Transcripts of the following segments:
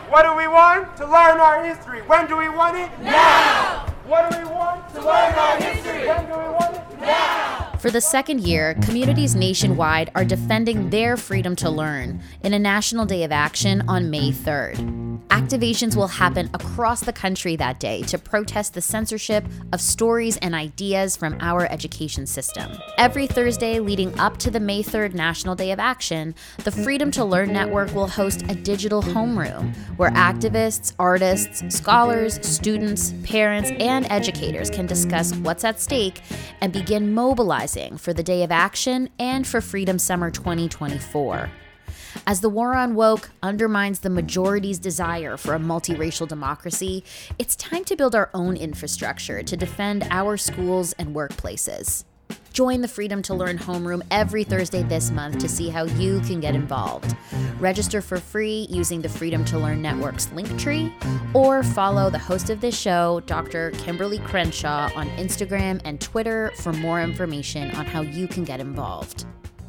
What do we want? To learn our history. When do we want it? Now! What do we want? To learn our history. When do we want it? Now! For the second year, communities nationwide are defending their freedom to learn in a National Day of Action on May 3rd. Activations will happen across the country that day to protest the censorship of stories and ideas from our education system. Every Thursday leading up to the May 3rd National Day of Action, the Freedom to Learn Network will host a digital homeroom where activists, artists, scholars, students, parents, and educators can discuss what's at stake and begin mobilizing for the Day of Action and for Freedom Summer 2024. As the war on woke undermines the majority's desire for a multiracial democracy, it's time to build our own infrastructure to defend our schools and workplaces. Join the Freedom to Learn homeroom every Thursday this month to see how you can get involved. Register for free using the Freedom to Learn Network's Linktree, or follow the host of this show, Dr. Kimberly Crenshaw, on Instagram and Twitter for more information on how you can get involved.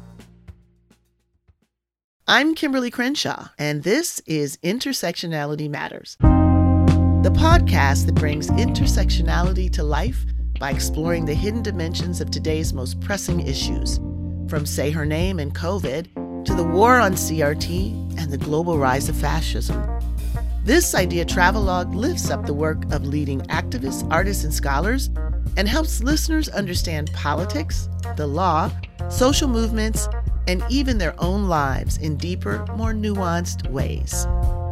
I'm Kimberly Crenshaw, and this is Intersectionality Matters, the podcast that brings intersectionality to life by exploring the hidden dimensions of today's most pressing issues, from Say Her Name and COVID to the war on CRT and the global rise of fascism. This idea travelogue lifts up the work of leading activists, artists, and scholars and helps listeners understand politics, the law, social movements, and even their own lives in deeper, more nuanced ways.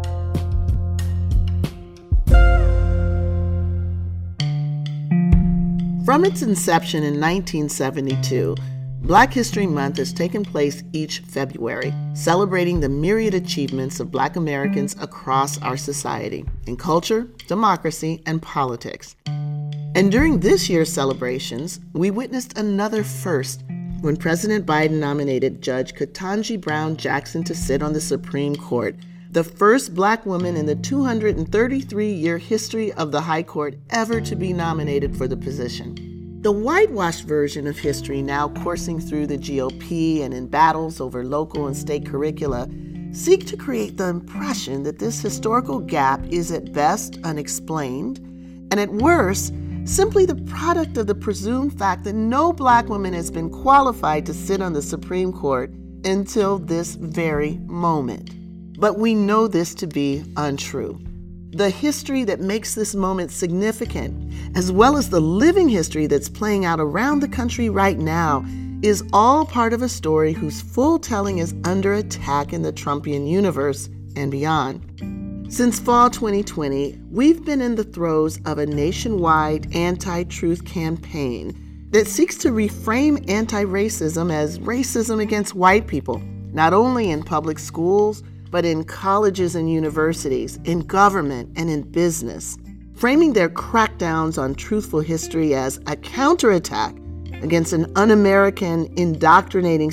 From its inception in 1972, Black History Month has taken place each February, celebrating the myriad achievements of Black Americans across our society in culture, democracy, and politics. And during this year's celebrations, we witnessed another first when President Biden nominated Judge Ketanji Brown Jackson to sit on the Supreme Court, the first Black woman in the 233-year history of the High Court ever to be nominated for the position. The whitewashed version of history now coursing through the GOP and in battles over local and state curricula seek to create the impression that this historical gap is at best unexplained, and at worst, simply the product of the presumed fact that no Black woman has been qualified to sit on the Supreme Court until this very moment. But we know this to be untrue. The history that makes this moment significant, as well as the living history that's playing out around the country right now, is all part of a story whose full telling is under attack in the Trumpian universe and beyond. Since fall 2020, we've been in the throes of a nationwide anti-truth campaign that seeks to reframe anti-racism as racism against white people, not only in public schools, but in colleges and universities, in government and in business, framing their crackdowns on truthful history as a counterattack against an un-American indoctrinating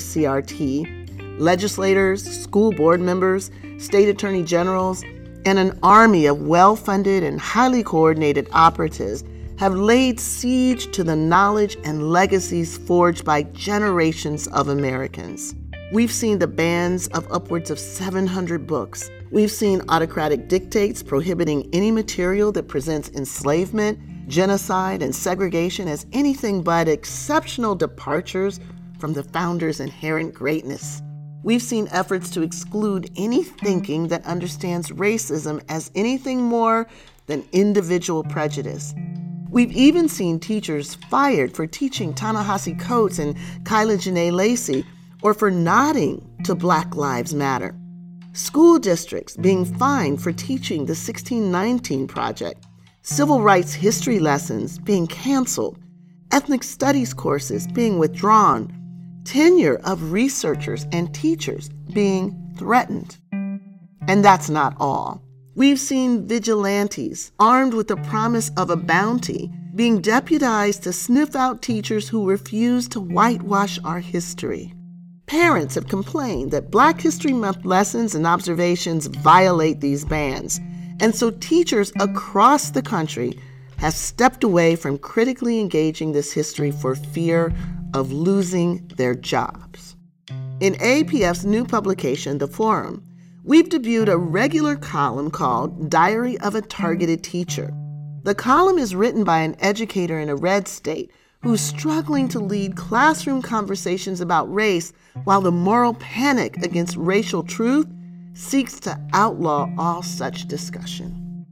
CRT, legislators, school board members, state attorney generals, and an army of well-funded and highly coordinated operatives have laid siege to the knowledge and legacies forged by generations of Americans. We've seen the bans of upwards of 700 books. We've seen autocratic dictates prohibiting any material that presents enslavement, genocide, and segregation as anything but exceptional departures from the founders' inherent greatness. We've seen efforts to exclude any thinking that understands racism as anything more than individual prejudice. We've even seen teachers fired for teaching Ta-Nehisi Coates and Kyla Janae Lacey, or for nodding to Black Lives Matter. School districts being fined for teaching the 1619 Project. Civil rights history lessons being canceled. Ethnic studies courses being withdrawn. Tenure of researchers and teachers being threatened. And that's not all. We've seen vigilantes armed with the promise of a bounty being deputized to sniff out teachers who refuse to whitewash our history. Parents have complained that Black History Month lessons and observations violate these bans, and so teachers across the country have stepped away from critically engaging this history for fear of losing their jobs. In AAPF's new publication, The Forum, we've debuted a regular column called Diary of a Targeted Teacher. The column is written by an educator in a red state who's struggling to lead classroom conversations about race while the moral panic against racial truth seeks to outlaw all such discussion.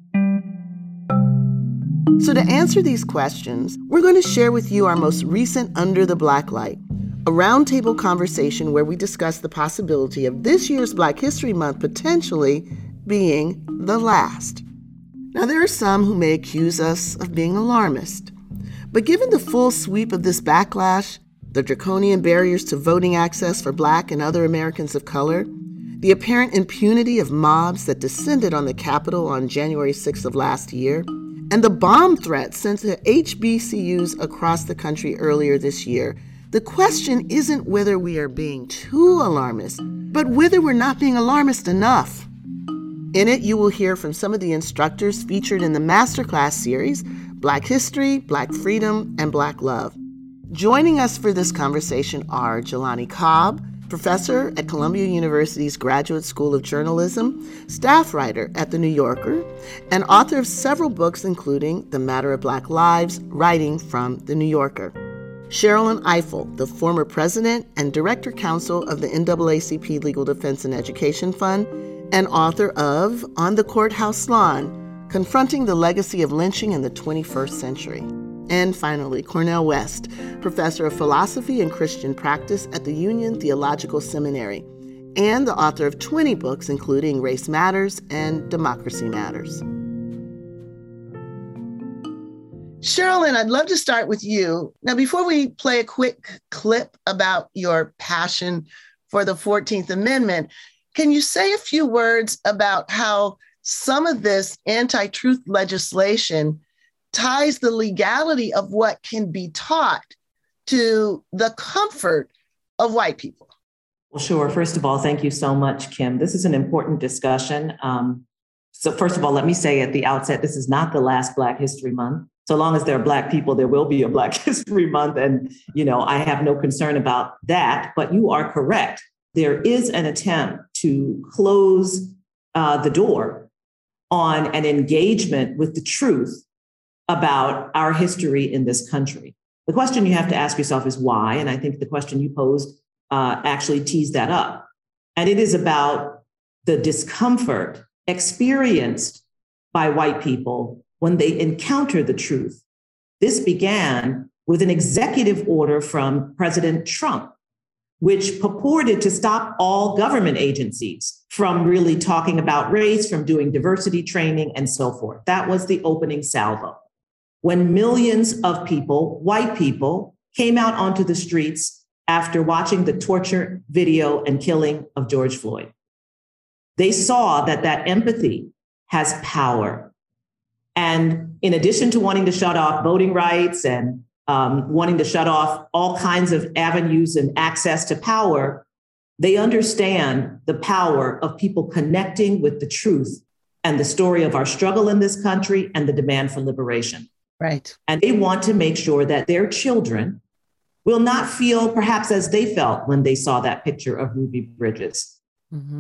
So to answer these questions, we're going to share with you our most recent Under the Black Light, a roundtable conversation where we discuss the possibility of this year's Black History Month potentially being the last. Now, there are some who may accuse us of being alarmist, but given the full sweep of this backlash, the draconian barriers to voting access for Black and other Americans of color, the apparent impunity of mobs that descended on the Capitol on January 6th of last year, and the bomb threats sent to HBCUs across the country earlier this year, the question isn't whether we are being too alarmist, but whether we're not being alarmist enough. In it, you will hear from some of the instructors featured in the masterclass series, Black History, Black Freedom, and Black Love. Joining us for this conversation are Jelani Cobb, professor at Columbia University's Graduate School of Journalism, staff writer at The New Yorker, and author of several books including The Matter of Black Lives, writing from The New Yorker. Sherrilyn Ifill, the former president and director counsel of the NAACP Legal Defense and Education Fund, and author of On the Courthouse Lawn, Confronting the Legacy of Lynching in the 21st Century. And finally, Cornel West, professor of philosophy and Christian practice at the Union Theological Seminary, and the author of 20 books, including Race Matters and Democracy Matters. Sherrilyn, I'd love to start with you. Now, before we play a quick clip about your passion for the 14th Amendment, can you say a few words about how some of this anti-truth legislation ties the legality of what can be taught to the comfort of white people? Well, sure. First of all, thank you so much, Kim. This is an important discussion. So first of all, let me say at the outset, this is not the last Black History Month. So long as there are Black people, there will be a Black History Month. And, I have no concern about that. But you are correct. There is an attempt to close the door on an engagement with the truth about our history in this country. The question you have to ask yourself is why, and I think the question you posed actually tees that up. And it is about the discomfort experienced by white people when they encounter the truth. This began with an executive order from President Trump, which purported to stop all government agencies from really talking about race, from doing diversity training, and so forth. That was the opening salvo. When millions of people, white people, came out onto the streets after watching the torture, video, and killing of George Floyd. They saw that empathy has power. And in addition to wanting to shut off voting rights and wanting to shut off all kinds of avenues and access to power, they understand the power of people connecting with the truth and the story of our struggle in this country and the demand for liberation. Right. And they want to make sure that their children will not feel perhaps as they felt when they saw that picture of Ruby Bridges. Mm-hmm.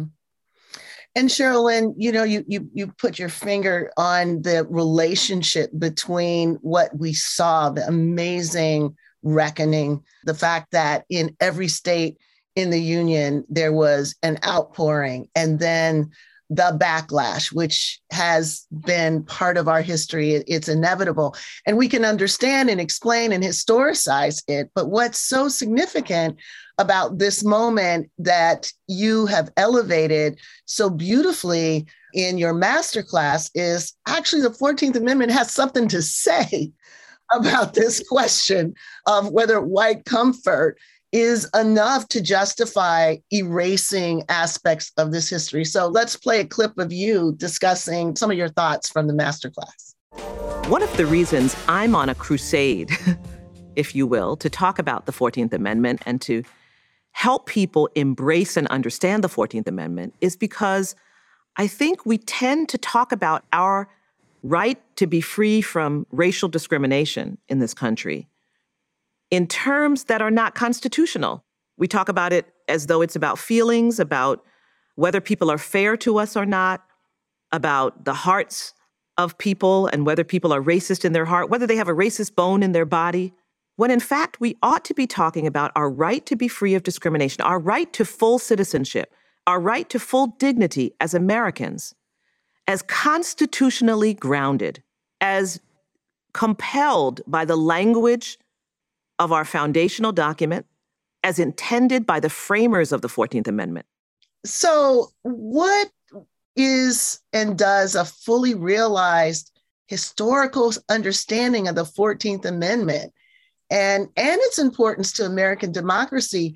And Sherrilyn, you put your finger on the relationship between what we saw, the amazing reckoning, the fact that in every state in the union, there was an outpouring, and then the backlash, which has been part of our history. It's inevitable. And we can understand and explain and historicize it. But what's so significant about this moment that you have elevated so beautifully in your masterclass is actually the 14th Amendment has something to say about this question of whether white comfort is enough to justify erasing aspects of this history. So let's play a clip of you discussing some of your thoughts from the masterclass. One of the reasons I'm on a crusade, if you will, to talk about the 14th Amendment and to help people embrace and understand the 14th Amendment is because I think we tend to talk about our right to be free from racial discrimination in this country in terms that are not constitutional. We talk about it as though it's about feelings, about whether people are fair to us or not, about the hearts of people and whether people are racist in their heart, whether they have a racist bone in their body, when in fact we ought to be talking about our right to be free of discrimination, our right to full citizenship, our right to full dignity as Americans, as constitutionally grounded, as compelled by the language of our foundational document, as intended by the framers of the 14th Amendment. So what is and does a fully realized historical understanding of the 14th Amendment and its importance to American democracy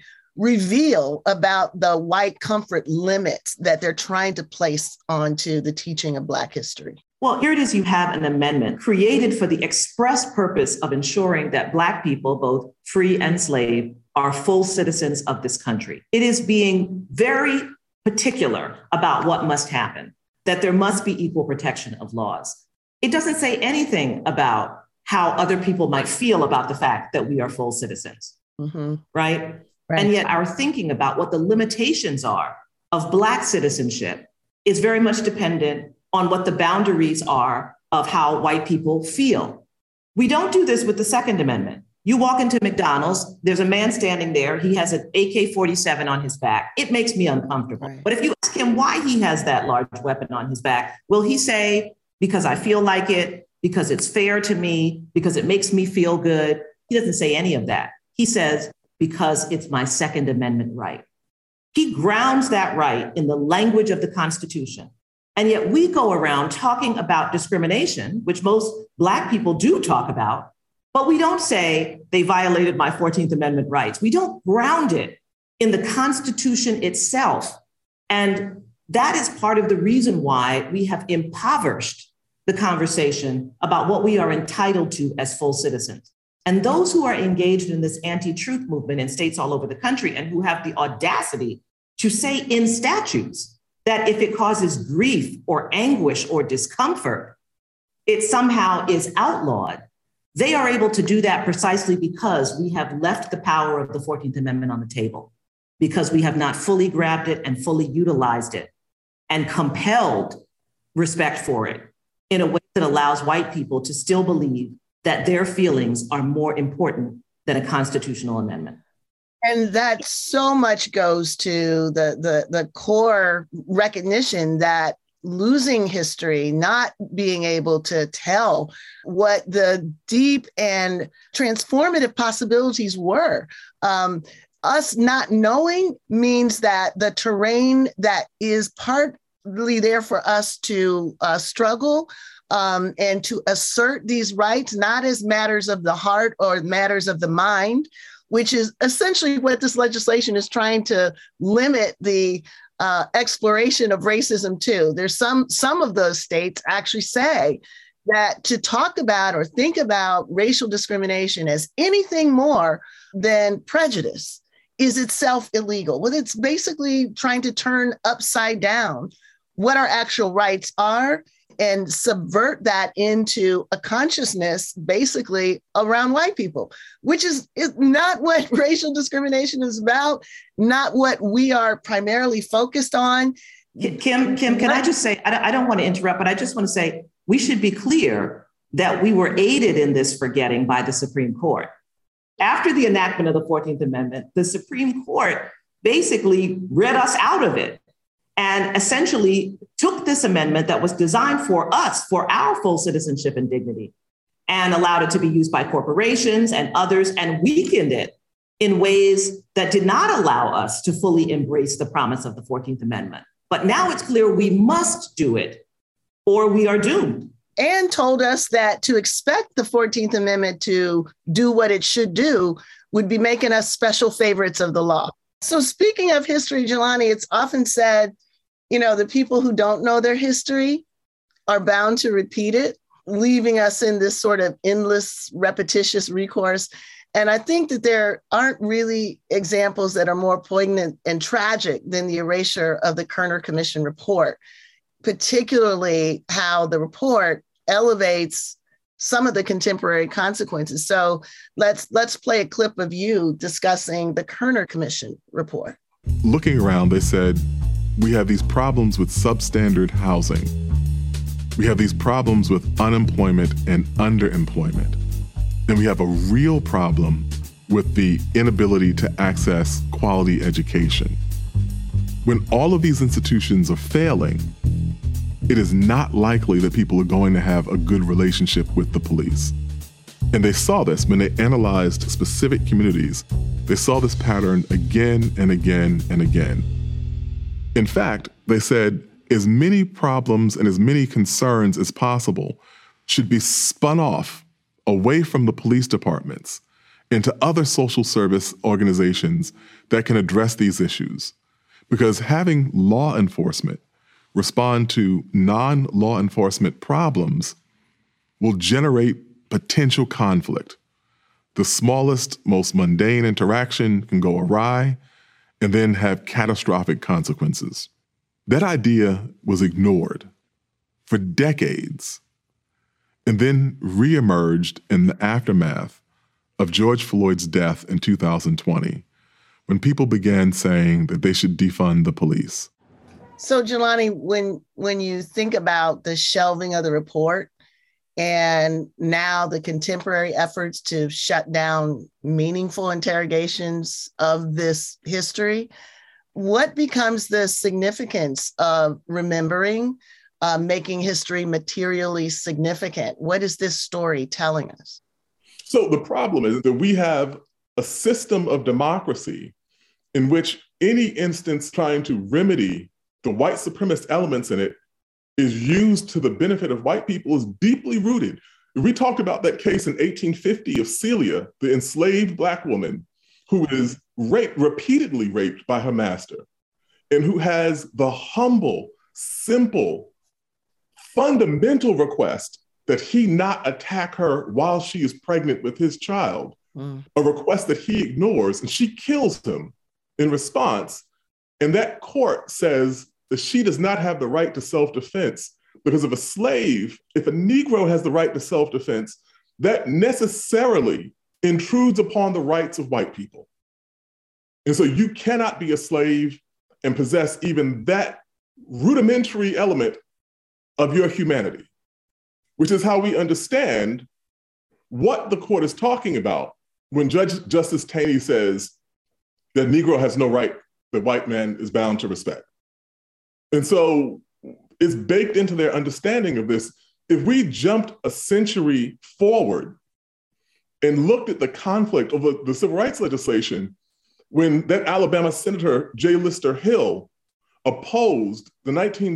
reveal about the white comfort limits that they're trying to place onto the teaching of Black history? Well, here it is. You have an amendment created for the express purpose of ensuring that Black people, both free and slave, are full citizens of this country. It is being very particular about what must happen, that there must be equal protection of laws. It doesn't say anything about how other people might feel about the fact that we are full citizens, right? And yet our thinking about what the limitations are of Black citizenship is very much dependent on what the boundaries are of how white people feel. We don't do this with the Second Amendment. You walk into McDonald's, there's a man standing there, he has an AK-47 on his back. It makes me uncomfortable. Right. But if you ask him why he has that large weapon on his back, will he say, because I feel like it, because it's fair to me, because it makes me feel good? He doesn't say any of that. He says, because it's my Second Amendment right. He grounds that right in the language of the Constitution. And yet we go around talking about discrimination, which most Black people do talk about, but we don't say they violated my 14th Amendment rights. We don't ground it in the Constitution itself. And that is part of the reason why we have impoverished the conversation about what we are entitled to as full citizens. And those who are engaged in this anti-truth movement in states all over the country and who have the audacity to say in statutes that if it causes grief or anguish or discomfort, it somehow is outlawed. They are able to do that precisely because we have left the power of the 14th Amendment on the table, because we have not fully grabbed it and fully utilized it and compelled respect for it in a way that allows white people to still believe that their feelings are more important than a constitutional amendment. And that so much goes to the core recognition that losing history, not being able to tell what the deep and transformative possibilities were. Us not knowing means that the terrain that is partly there for us to struggle and to assert these rights, not as matters of the heart or matters of the mind, which is essentially what this legislation is trying to limit the exploration of racism to. There's some of those states actually say that to talk about or think about racial discrimination as anything more than prejudice is itself illegal. Well, it's basically trying to turn upside down what our actual rights are and subvert that into a consciousness basically around white people, which is not what racial discrimination is about, not what we are primarily focused on. Kim, can I just say, I don't want to interrupt, but I just want to say, we should be clear that we were aided in this forgetting by the Supreme Court. After the enactment of the 14th Amendment, the Supreme Court basically read us out of it and essentially took this amendment that was designed for us, for our full citizenship and dignity, and allowed it to be used by corporations and others, and weakened it in ways that did not allow us to fully embrace the promise of the 14th Amendment. But now it's clear we must do it, or we are doomed. And told us that to expect the 14th Amendment to do what it should do would be making us special favorites of the law. So speaking of history, Jelani, it's often said, the people who don't know their history are bound to repeat it, leaving us in this sort of endless, repetitious recourse. And I think that there aren't really examples that are more poignant and tragic than the erasure of the Kerner Commission report, particularly how the report elevates some of the contemporary consequences. So let's play a clip of you discussing the Kerner Commission report. Looking around, they said, we have these problems with substandard housing. We have these problems with unemployment and underemployment. And we have a real problem with the inability to access quality education. When all of these institutions are failing, it is not likely that people are going to have a good relationship with the police. And they saw this when they analyzed specific communities. They saw this pattern again and again and again. In fact, they said as many problems and as many concerns as possible should be spun off away from the police departments into other social service organizations that can address these issues. Because having law enforcement respond to non-law enforcement problems will generate potential conflict. The smallest, most mundane interaction can go awry and then have catastrophic consequences. That idea was ignored for decades and then reemerged in the aftermath of George Floyd's death in 2020, when people began saying that they should defund the police. So, Jelani, when you think about the shelving of the report and now the contemporary efforts to shut down meaningful interrogations of this history, what becomes the significance of remembering, making history materially significant? What is this story telling us? So the problem is that we have a system of democracy in which any instance trying to remedy the white supremacist elements in it is used to the benefit of white people is deeply rooted. We talked about that case in 1850 of Celia, the enslaved Black woman who is repeatedly raped by her master, and who has the humble, simple, fundamental request that he not attack her while she is pregnant with his child, a request that he ignores, and she kills him in response. And that court says that she does not have the right to self-defense because if a slave, if a Negro has the right to self-defense, that necessarily intrudes upon the rights of white people. And so you cannot be a slave and possess even that rudimentary element of your humanity, which is how we understand what the court is talking about when Justice Taney says that Negro has no right that white man is bound to respect. And so it's baked into their understanding of this. If we jumped a century forward and looked at the conflict over the civil rights legislation, when that Alabama Senator, J. Lister Hill, opposed the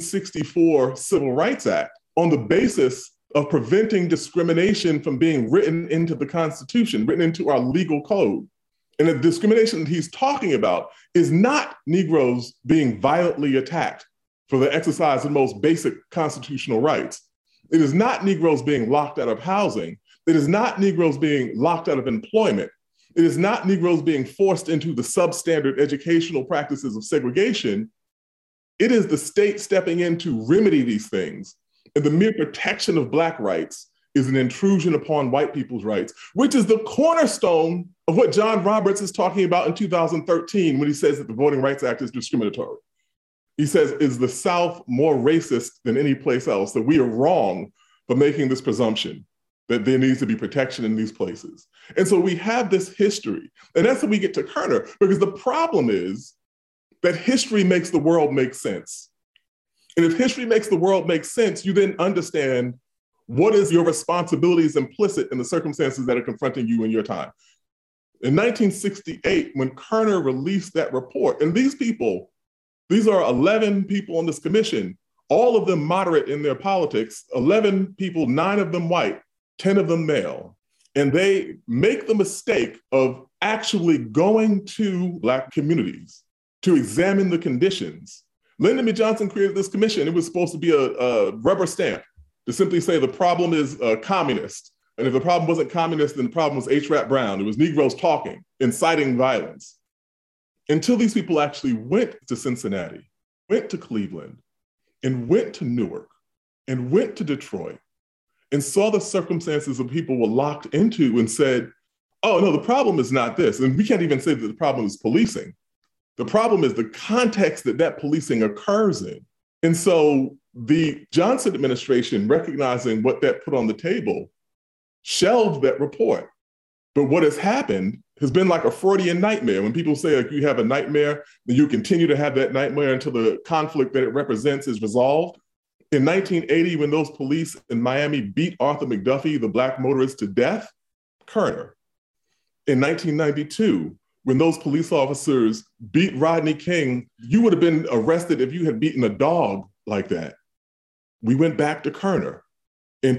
1964 Civil Rights Act on the basis of preventing discrimination from being written into the Constitution, written into our legal code. And the discrimination that he's talking about is not Negroes being violently attacked for the exercise of the most basic constitutional rights. It is not Negroes being locked out of housing. It is not Negroes being locked out of employment. It is not Negroes being forced into the substandard educational practices of segregation. It is the state stepping in to remedy these things. And the mere protection of Black rights is an intrusion upon white people's rights, which is the cornerstone of what John Roberts is talking about in 2013 when he says that the Voting Rights Act is discriminatory. He says, is the South more racist than any place else? That we are wrong for making this presumption that there needs to be protection in these places. And so we have this history. And that's when we get to Kerner, because the problem is that history makes the world make sense. And if history makes the world make sense, you then understand what is your responsibilities implicit in the circumstances that are confronting you in your time. In 1968, when Kerner released that report, and these people, these are 11 people on this commission, all of them moderate in their politics, 11 people, 9 of them white, 10 of them male. And they make the mistake of actually going to Black communities to examine the conditions. Lyndon B. Johnson created this commission. It was supposed to be a rubber stamp to simply say the problem is communist. And if the problem wasn't communist, then the problem was H. Rap Brown. It was Negroes talking, inciting violence. Until these people actually went to Cincinnati, went to Cleveland, and went to Newark, and went to Detroit, and saw the circumstances that people were locked into and said, oh no, the problem is not this. And we can't even say that the problem is policing. The problem is the context that policing occurs in. And so the Johnson administration, recognizing what that put on the table, shelved that report. But what has happened has been like a Freudian nightmare. When people say like you have a nightmare, then you continue to have that nightmare until the conflict that it represents is resolved. In 1980, when those police in Miami beat Arthur McDuffie, the Black motorist, to death, Kerner. In 1992, when those police officers beat Rodney King, you would have been arrested if you had beaten a dog like that. We went back to Kerner. In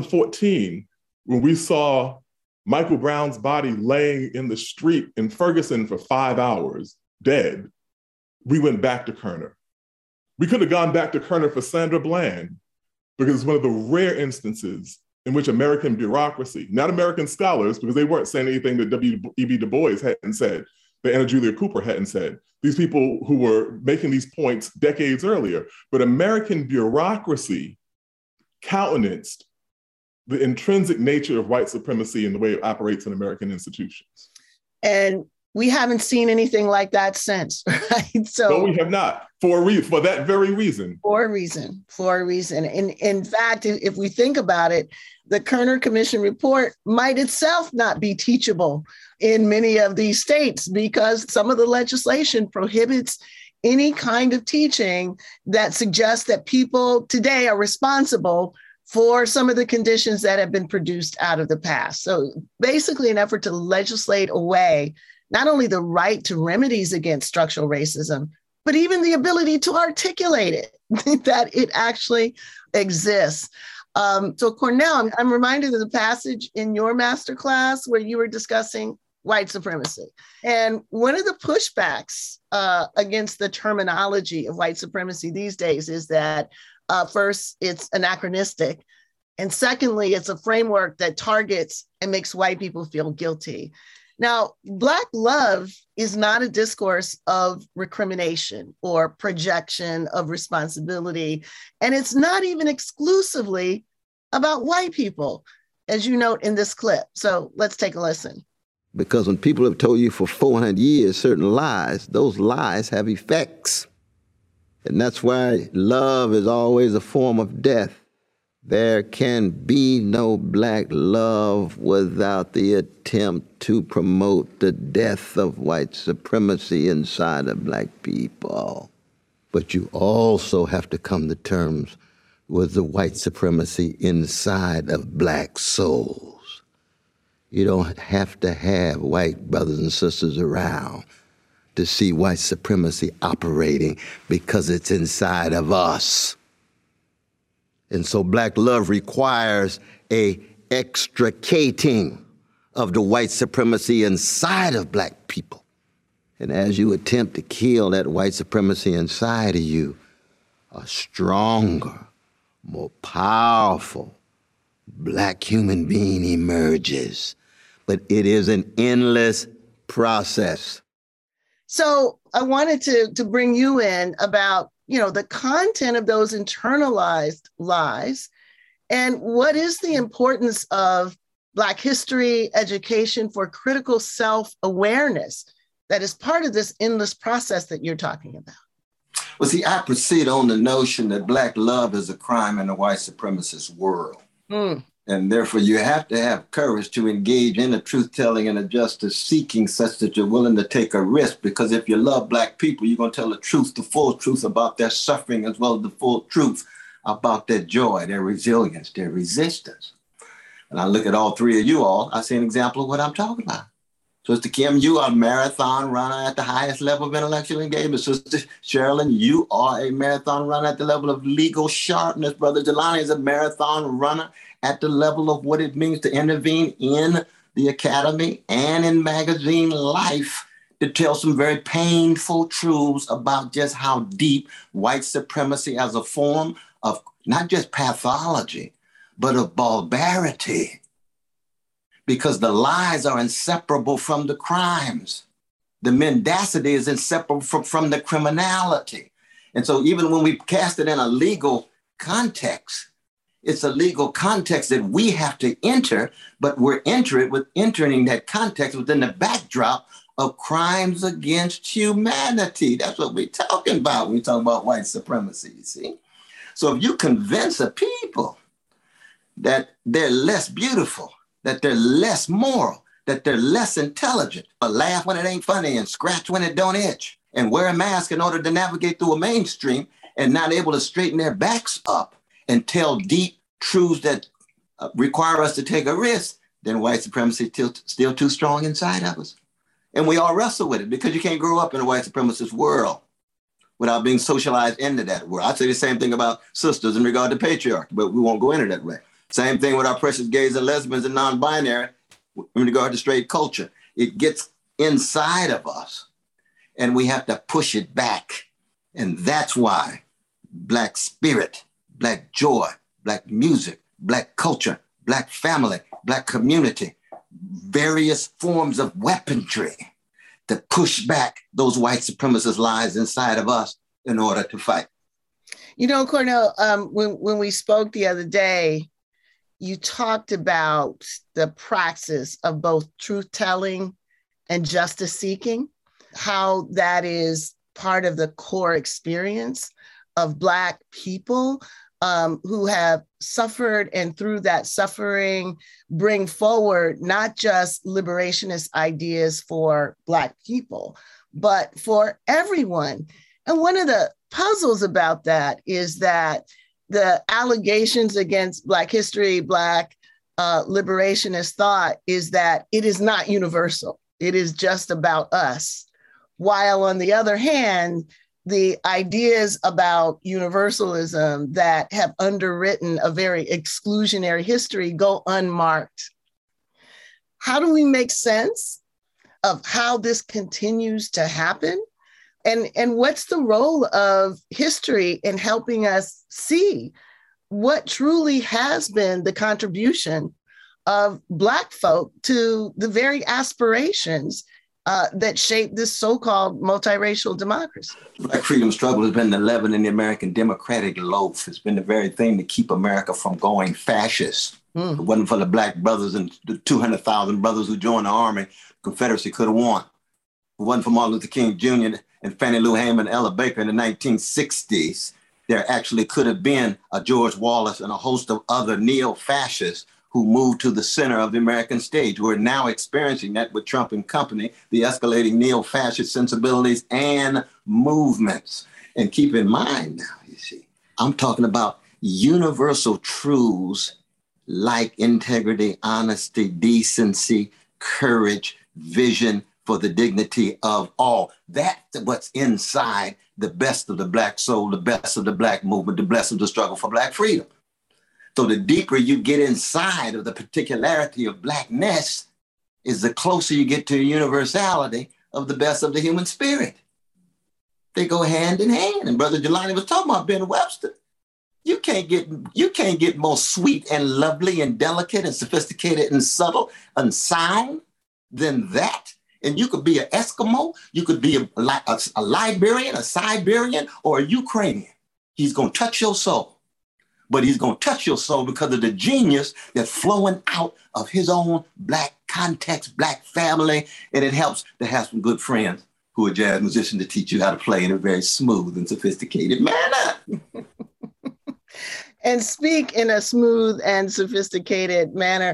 2014, when we saw Michael Brown's body laying in the street in Ferguson for 5 hours, dead, we went back to Kerner. We could have gone back to Kerner for Sandra Bland, because it's one of the rare instances in which American bureaucracy, not American scholars, because they weren't saying anything that W.E.B. Du Bois hadn't said, that Anna Julia Cooper hadn't said, these people who were making these points decades earlier, but American bureaucracy countenanced the intrinsic nature of white supremacy and the way it operates in American institutions. And we haven't seen anything like that since, right? So no, we have not, for that very reason. For a reason. And in fact, if we think about it, the Kerner Commission report might itself not be teachable in many of these states because some of the legislation prohibits any kind of teaching that suggests that people today are responsible for some of the conditions that have been produced out of the past. So basically an effort to legislate away not only the right to remedies against structural racism, but even the ability to articulate it, that it actually exists. So Cornell, I'm reminded of the passage in your masterclass where you were discussing white supremacy. And one of the pushbacks against the terminology of white supremacy these days is that first, it's anachronistic. And secondly, it's a framework that targets and makes white people feel guilty. Now, Black love is not a discourse of recrimination or projection of responsibility. And it's not even exclusively about white people, as you note in this clip. So let's take a listen. Because when people have told you for 400 years certain lies, those lies have effects. And that's why love is always a form of death. There can be no Black love without the attempt to promote the death of white supremacy inside of Black people. But you also have to come to terms with the white supremacy inside of Black souls. You don't have to have white brothers and sisters around to see white supremacy operating because it's inside of us. And so Black love requires a extricating of the white supremacy inside of Black people. And as you attempt to kill that white supremacy inside of you, a stronger, more powerful Black human being emerges. But it is an endless process. So I wanted to bring you in about the content of those internalized lies and what is the importance of Black history education for critical self-awareness that is part of this endless process that you're talking about. Well, see, I proceed on the notion that Black love is a crime in a white supremacist world. And therefore, you have to have courage to engage in a truth-telling and a justice-seeking such that you're willing to take a risk. Because if you love Black people, you're going to tell the truth, the full truth about their suffering, as well as the full truth about their joy, their resilience, their resistance. And I look at all three of you all, I see an example of what I'm talking about. Sister Kim, you are a marathon runner at the highest level of intellectual engagement. Sister Sherilyn, you are a marathon runner at the level of legal sharpness. Brother Jelani is a marathon runner at the level of what it means to intervene in the academy and in magazine life to tell some very painful truths about just how deep white supremacy as a form of not just pathology, but of barbarity. Because the lies are inseparable from the crimes. The mendacity is inseparable from the criminality. And so even when we cast it in a legal context, it's a legal context that we have to enter, but we're entering that context within the backdrop of crimes against humanity. That's what we're talking about when we talk about white supremacy, you see? So if you convince a people that they're less beautiful, that they're less moral, that they're less intelligent, but laugh when it ain't funny and scratch when it don't itch, and wear a mask in order to navigate through a mainstream and not able to straighten their backs up and tell deep truths that require us to take a risk, then white supremacy is still too strong inside of us. And we all wrestle with it because you can't grow up in a white supremacist world without being socialized into that world. I'd say the same thing about sisters in regard to patriarchy, but we won't go into that way. Same thing with our precious gays and lesbians and non-binary in regard to straight culture. It gets inside of us and we have to push it back. And that's why Black spirit, Black joy, Black music, Black culture, Black family, Black community, various forms of weaponry to push back those white supremacist lies inside of us in order to fight. You know, Cornell, when we spoke the other day, you talked about the praxis of both truth-telling and justice-seeking, how that is part of the core experience of Black people who have suffered, and through that suffering, bring forward not just liberationist ideas for Black people, but for everyone. And one of the puzzles about that is that the allegations against Black history, Black liberationist thought is that it is not universal. It is just about us. While on the other hand, the ideas about universalism that have underwritten a very exclusionary history go unmarked. How do we make sense of how this continues to happen? And what's the role of history in helping us see what truly has been the contribution of Black folk to the very aspirations that shape this so-called multiracial democracy? Black freedom struggle has been the leaven in the American democratic loaf. It's been the very thing to keep America from going fascist. If it wasn't for the Black brothers and the 200,000 brothers who joined the army, Confederacy could have won. If it wasn't for Martin Luther King Jr. and Fannie Lou Hamer and Ella Baker in the 1960s, there actually could have been a George Wallace and a host of other neo-fascists who moved to the center of the American stage. We're now experiencing that with Trump and company, the escalating neo-fascist sensibilities and movements. And keep in mind now, you see, I'm talking about universal truths like integrity, honesty, decency, courage, vision for the dignity of all. That's what's inside the best of the Black soul, the best of the Black movement, the best of the struggle for Black freedom. So the deeper you get inside of the particularity of Blackness is the closer you get to the universality of the best of the human spirit. They go hand in hand. And Brother Jelani was talking about Ben Webster. You can't get more sweet and lovely and delicate and sophisticated and subtle and sound than that. And you could be an Eskimo, you could be a Liberian, a Siberian, or a Ukrainian. He's going to touch your soul. But he's going to touch your soul because of the genius that's flowing out of his own Black context, Black family. And it helps to have some good friends who are jazz musicians to teach you how to play in a very smooth and sophisticated manner. And speak in a smooth and sophisticated manner.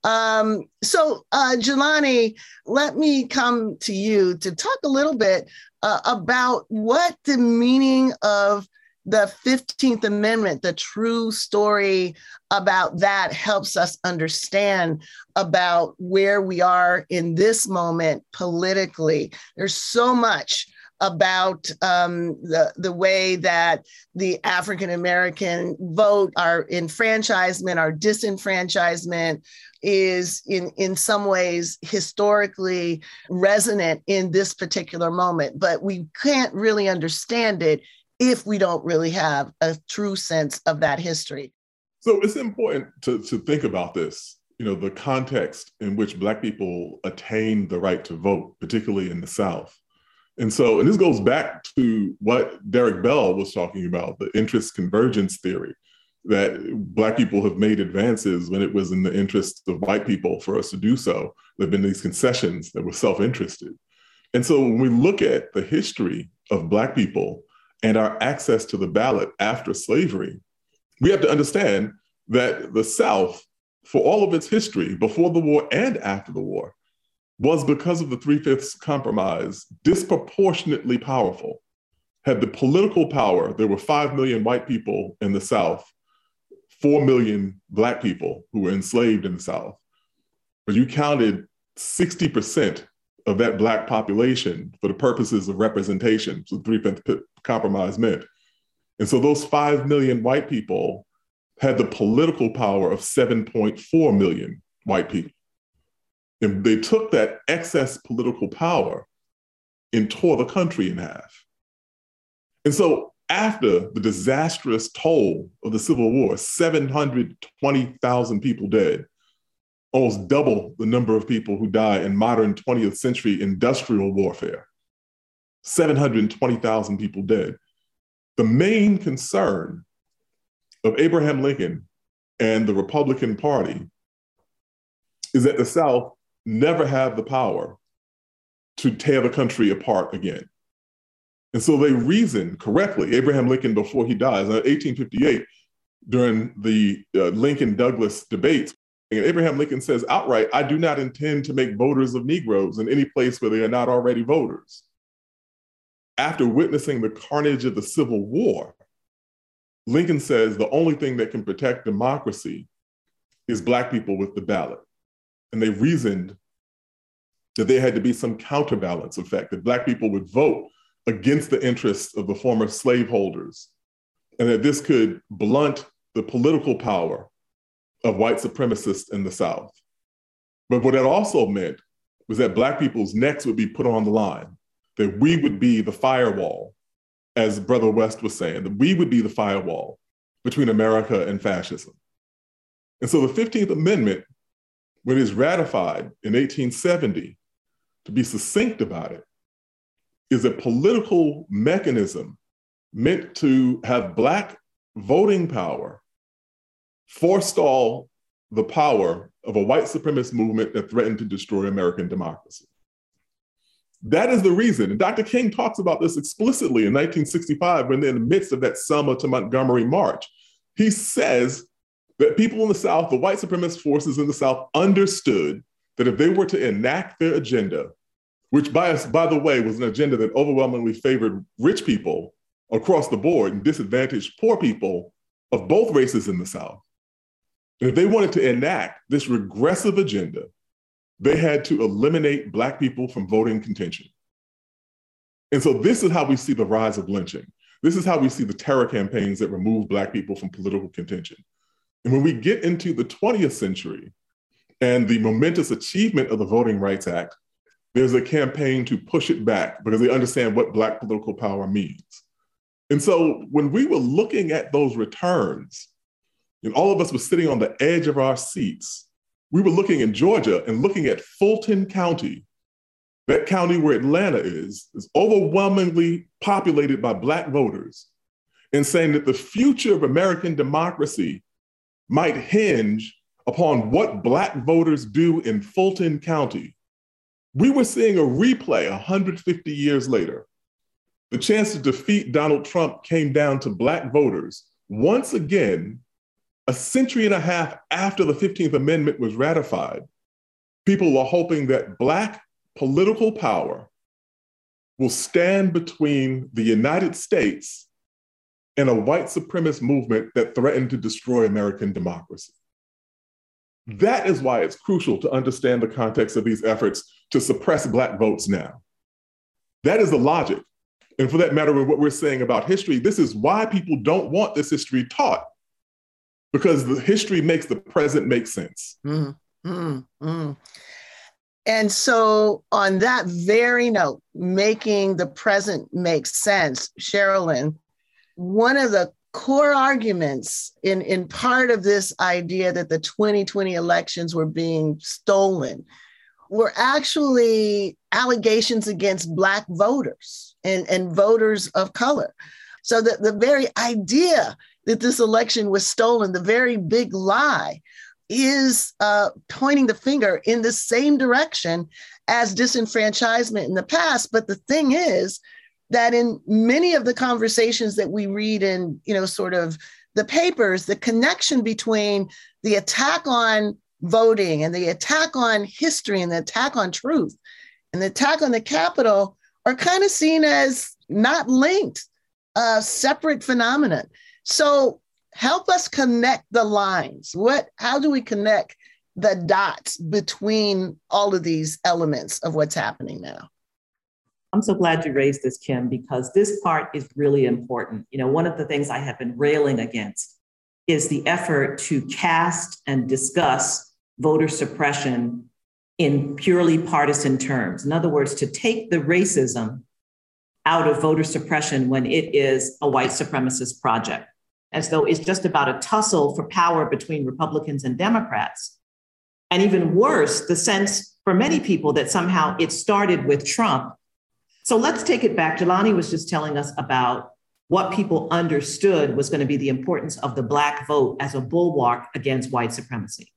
So Jelani, let me come to you to talk a little bit about what the meaning of the 15th Amendment, the true story about that helps us understand about where we are in this moment politically. There's so much about the way that the African-American vote, our enfranchisement, our disenfranchisement is in some ways historically resonant in this particular moment, but we can't really understand it if we don't really have a true sense of that history. So it's important to think about this, the context in which Black people attained the right to vote, particularly in the South. And this goes back to what Derek Bell was talking about, the interest convergence theory, that Black people have made advances when it was in the interest of white people for us to do so. There have been these concessions that were self-interested. And so when we look at the history of Black people and our access to the ballot after slavery, we have to understand that the South, for all of its history, before the war and after the war, was, because of the 3/5 compromise, disproportionately powerful, had the political power. There were 5 million white people in the South, 4 million Black people who were enslaved in the South. But you counted 60% of that Black population for the purposes of representation, so the 3/5 compromise meant. And so those 5 million white people had the political power of 7.4 million white people. And they took that excess political power and tore the country in half. And so after the disastrous toll of the Civil War, 720,000 people dead, almost double the number of people who die in modern 20th century industrial warfare, 720,000 people dead. The main concern of Abraham Lincoln and the Republican Party is that the South never have the power to tear the country apart again. And so they reasoned correctly. Abraham Lincoln, before he dies, in 1858, during the Lincoln-Douglas debates, and Abraham Lincoln says outright, "I do not intend to make voters of Negroes in any place where they are not already voters." After witnessing the carnage of the Civil War, Lincoln says the only thing that can protect democracy is Black people with the ballot. And they reasoned that there had to be some counterbalance effect, that Black people would vote against the interests of the former slaveholders, and that this could blunt the political power of white supremacists in the South. But what that also meant was that Black people's necks would be put on the line, that we would be the firewall, as Brother West was saying, that we would be the firewall between America and fascism. And so the 15th Amendment, when it's ratified in 1870, to be succinct about it, is a political mechanism meant to have Black voting power forestall the power of a white supremacist movement that threatened to destroy American democracy. That is the reason. And Dr. King talks about this explicitly in 1965 when they're in the midst of that Selma to Montgomery march. He says that people in the South, the white supremacist forces in the South, understood that if they were to enact their agenda, which by the way was an agenda that overwhelmingly favored rich people across the board and disadvantaged poor people of both races in the South, and if they wanted to enact this regressive agenda, they had to eliminate Black people from voting contention. And so this is how we see the rise of lynching. This is how we see the terror campaigns that remove Black people from political contention. And when we get into the 20th century and the momentous achievement of the Voting Rights Act, there's a campaign to push it back because they understand what Black political power means. And so when we were looking at those returns, and all of us were sitting on the edge of our seats, we were looking in Georgia and looking at Fulton County, that county where Atlanta is overwhelmingly populated by Black voters, and saying that the future of American democracy might hinge upon what Black voters do in Fulton County. We were seeing a replay 150 years later. The chance to defeat Donald Trump came down to Black voters once again. A century and a half after the 15th Amendment was ratified, people are hoping that Black political power will stand between the United States and a white supremacist movement that threatened to destroy American democracy. That is why it's crucial to understand the context of these efforts to suppress Black votes now. That is the logic. And for that matter, with what we're saying about history, this is why people don't want this history taught. Because the history makes the present make sense. And so on that very note, making the present make sense, Sherilyn, one of the core arguments in part of this idea that the 2020 elections were being stolen were actually allegations against Black voters and voters of color. So that the very idea that this election was stolen, the very big lie, is pointing the finger in the same direction as disenfranchisement in the past. But the thing is that in many of the conversations that we read in, sort of the papers, the connection between the attack on voting and the attack on history and the attack on truth and the attack on the Capitol are kind of seen as not linked, separate phenomena. So help us connect the lines. How do we connect the dots between all of these elements of what's happening now? I'm so glad you raised this, Kim, because this part is really important. One of the things I have been railing against is the effort to cast and discuss voter suppression in purely partisan terms. In other words, to take the racism out of voter suppression when it is a white supremacist project, as though it's just about a tussle for power between Republicans and Democrats. And even worse, the sense for many people that somehow it started with Trump. So let's take it back. Jelani was just telling us about what people understood was going to be the importance of the Black vote as a bulwark against white supremacy.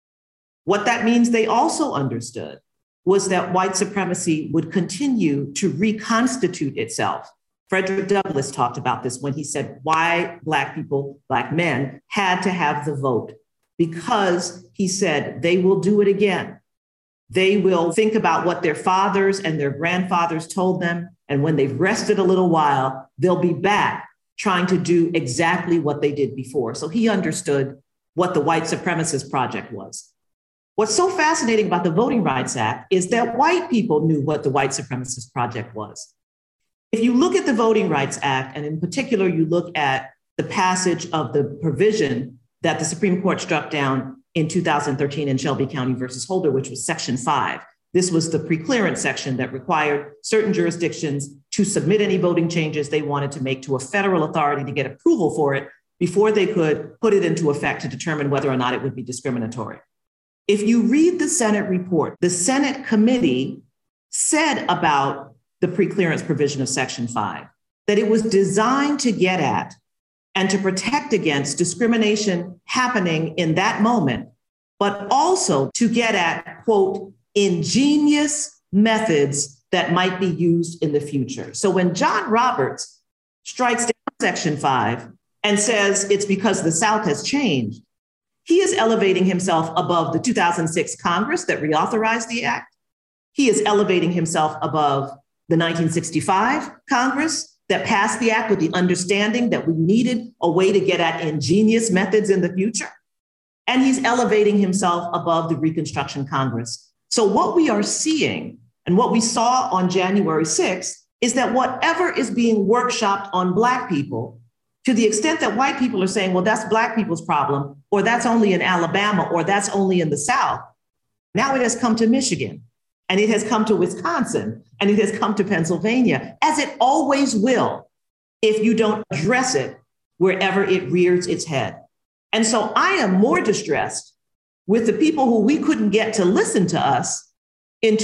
What that means they also understood was that white supremacy would continue to reconstitute itself. Frederick Douglass talked about this when he said why Black people, Black men, had to have the vote, because he said they will do it again. They will think about what their fathers and their grandfathers told them. And when they've rested a little while, they'll be back trying to do exactly what they did before. So he understood what the white supremacist project was. What's so fascinating about the Voting Rights Act is that white people knew what the white supremacist project was. If you look at the Voting Rights Act, and in particular, you look at the passage of the provision that the Supreme Court struck down in 2013 in Shelby County versus Holder, which was Section 5. This was the preclearance section that required certain jurisdictions to submit any voting changes they wanted to make to a federal authority to get approval for it before they could put it into effect to determine whether or not it would be discriminatory. If you read the Senate report, the Senate committee said about the preclearance provision of Section 5 that it was designed to get at and to protect against discrimination happening in that moment, but also to get at, quote, ingenious methods that might be used in the future. So when John Roberts strikes down Section 5 and says it's because the South has changed, he is elevating himself above the 2006 Congress that reauthorized the act. He is elevating himself above the 1965 Congress that passed the act with the understanding that we needed a way to get at ingenious methods in the future. And he's elevating himself above the Reconstruction Congress. So what we are seeing and what we saw on January 6th is that whatever is being workshopped on Black people, to the extent that white people are saying, well, that's Black people's problem, or that's only in Alabama, or that's only in the South, now it has come to Michigan. And it has come to Wisconsin, and it has come to Pennsylvania, as it always will if you don't address it wherever it rears its head. And so I am more distressed with the people who we couldn't get to listen to us in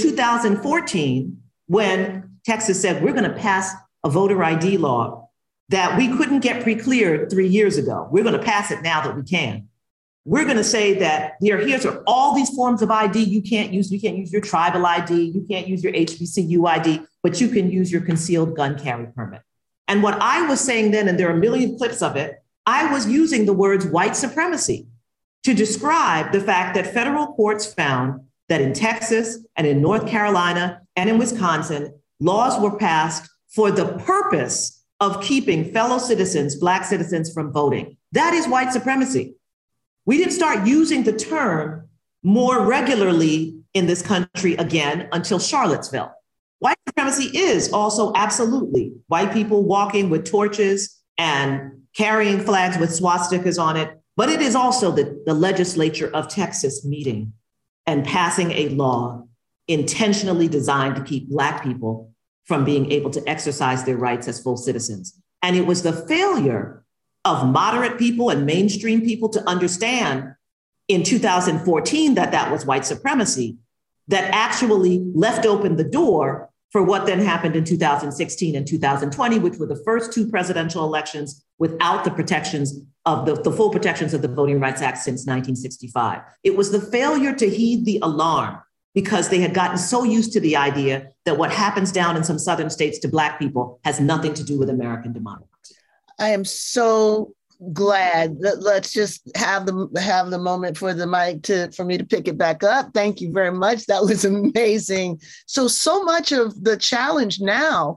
2014 when Texas said, we're going to pass a voter ID law that we couldn't get pre-cleared 3 years ago. We're going to pass it now that we can. We're going to say that here's all these forms of ID you can't use. You can't use your tribal ID. You can't use your HBCU ID, but you can use your concealed gun carry permit. And what I was saying then, and there are a million clips of it, I was using the words white supremacy to describe the fact that federal courts found that in Texas and in North Carolina and in Wisconsin, laws were passed for the purpose of keeping fellow citizens, Black citizens, from voting. That is white supremacy. We didn't start using the term more regularly in this country again until Charlottesville. White supremacy is also absolutely white people walking with torches and carrying flags with swastikas on it, but it is also the legislature of Texas meeting and passing a law intentionally designed to keep Black people from being able to exercise their rights as full citizens. And it was the failure of moderate people and mainstream people to understand in 2014 that that was white supremacy that actually left open the door for what then happened in 2016 and 2020, which were the first two presidential elections without the protections of the full protections of the Voting Rights Act since 1965. It was the failure to heed the alarm because they had gotten so used to the idea that what happens down in some southern states to Black people has nothing to do with American democracy. I am so glad. Let's just have the moment for the mic for me to pick it back up. Thank you very much. That was amazing. So much of the challenge now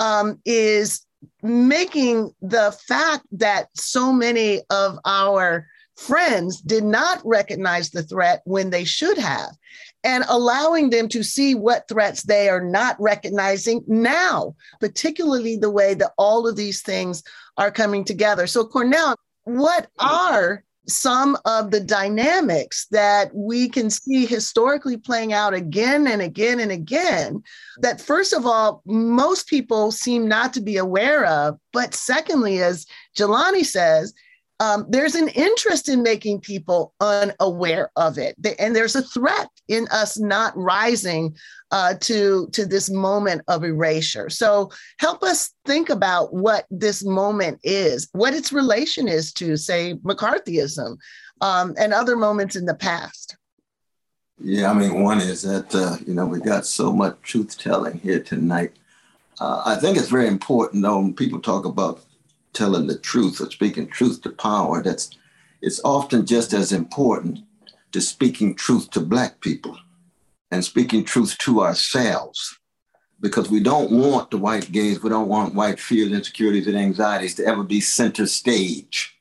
is making the fact that so many of our friends did not recognize the threat when they should have, and allowing them to see what threats they are not recognizing now, particularly the way that all of these things are coming together. So Cornell, what are some of the dynamics that we can see historically playing out again and again and again that, first of all, most people seem not to be aware of, but secondly, as Jelani says, there's an interest in making people unaware of it. And there's a threat in us not rising to this moment of erasure. So help us think about what this moment is, what its relation is to, say, McCarthyism and other moments in the past. Yeah, I mean, one is that, we got so much truth-telling here tonight. I think it's very important, though, when people talk about telling the truth or speaking truth to power, it's often just as important to speaking truth to Black people and speaking truth to ourselves, because we don't want the white gaze, we don't want white fears, insecurities, and anxieties to ever be center stage,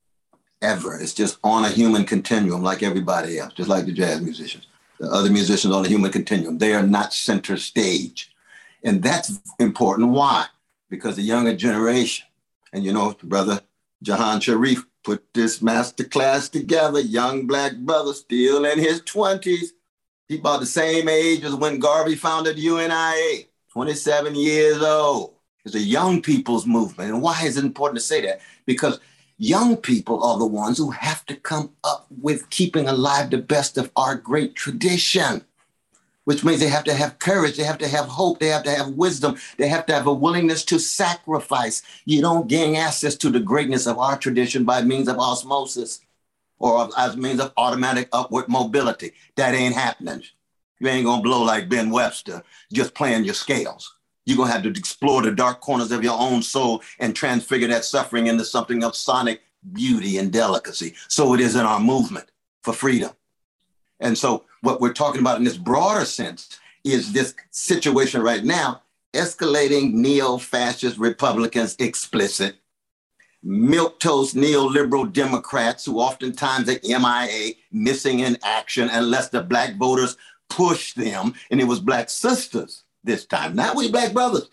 ever. It's just on a human continuum like everybody else, just like the jazz musicians. The other musicians on the human continuum, they are not center stage. And that's important. Why? Because the younger generation, and Brother Jahan Sharif put this masterclass together, young Black brother, still in his 20s. He about the same age as when Garvey founded UNIA, 27 years old. It's a young people's movement. And why is it important to say that? Because young people are the ones who have to come up with keeping alive the best of our great tradition, which means they have to have courage, they have to have hope, they have to have wisdom, they have to have a willingness to sacrifice. You don't gain access to the greatness of our tradition by means of osmosis or as means of automatic upward mobility. That ain't happening. You ain't gonna blow like Ben Webster, just playing your scales. You're gonna have to explore the dark corners of your own soul and transfigure that suffering into something of sonic beauty and delicacy. So it is in our movement for freedom. And so what we're talking about in this broader sense is this situation right now, escalating neo-fascist Republicans explicit, milquetoast neoliberal Democrats who oftentimes are MIA, missing in action unless the Black voters push them. And it was Black sisters this time. Now we Black brothers.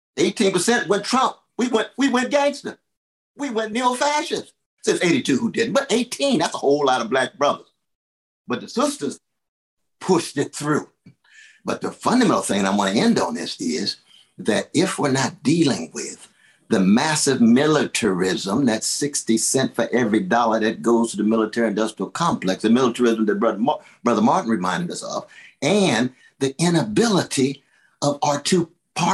18% went Trump. We went gangster. We went neo-fascist. Since 82 who didn't, but 18, that's a whole lot of Black brothers. But the sisters pushed it through. But the fundamental thing I want to end on this is that if we're not dealing with the massive militarism, that's 60 cents for every dollar that goes to the military-industrial complex, the militarism that Brother Martin reminded us of, and the inability of our two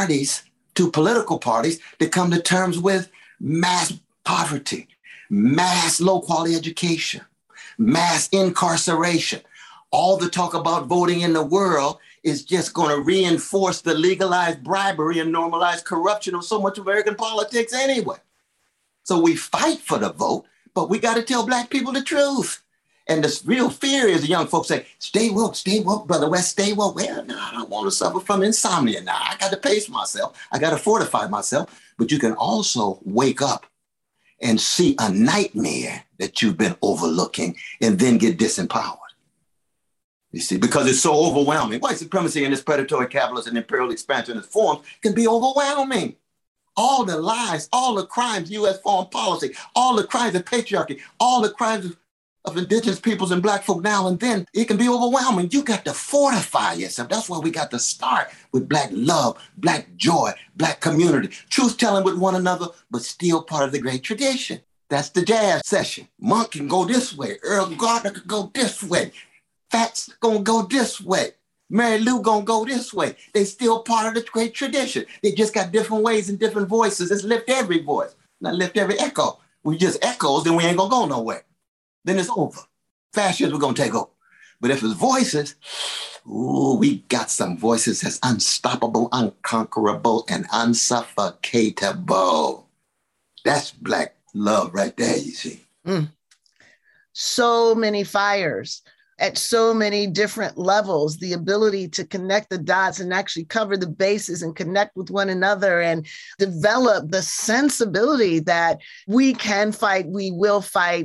political parties, to come to terms with mass poverty, mass low-quality education, mass incarceration. All the talk about voting in the world is just going to reinforce the legalized bribery and normalized corruption of so much American politics anyway. So we fight for the vote, but we got to tell Black people the truth. And the real fear is the young folks say, stay woke, Brother West, stay woke. Well, no, I don't want to suffer from insomnia now. I got to pace myself. I got to fortify myself. But you can also wake up and see a nightmare that you've been overlooking and then get disempowered. You see, because it's so overwhelming. White supremacy in its predatory capitalist and imperial expansionist forms can be overwhelming. All the lies, all the crimes, U.S. foreign policy, all the crimes of patriarchy, all the crimes of indigenous peoples and Black folk now and then, it can be overwhelming. You got to fortify yourself. That's why we got to start with Black love, Black joy, Black community, truth-telling with one another, but still part of the great tradition. That's the jazz session. Monk can go this way. Earl Gardner could go this way. Fats gonna go this way. Mary Lou gonna go this way. They still part of the great tradition. They just got different ways and different voices. Let's lift every voice, not lift every echo. We just echoes, then we ain't gonna go nowhere. Then it's over. Fascism we're gonna take over. But if it's voices, ooh, we got some voices that's unstoppable, unconquerable, and unsuffocateable. That's Black love right there, you see. So many fires at so many different levels, the ability to connect the dots and actually cover the bases and connect with one another and develop the sensibility that we can fight, we will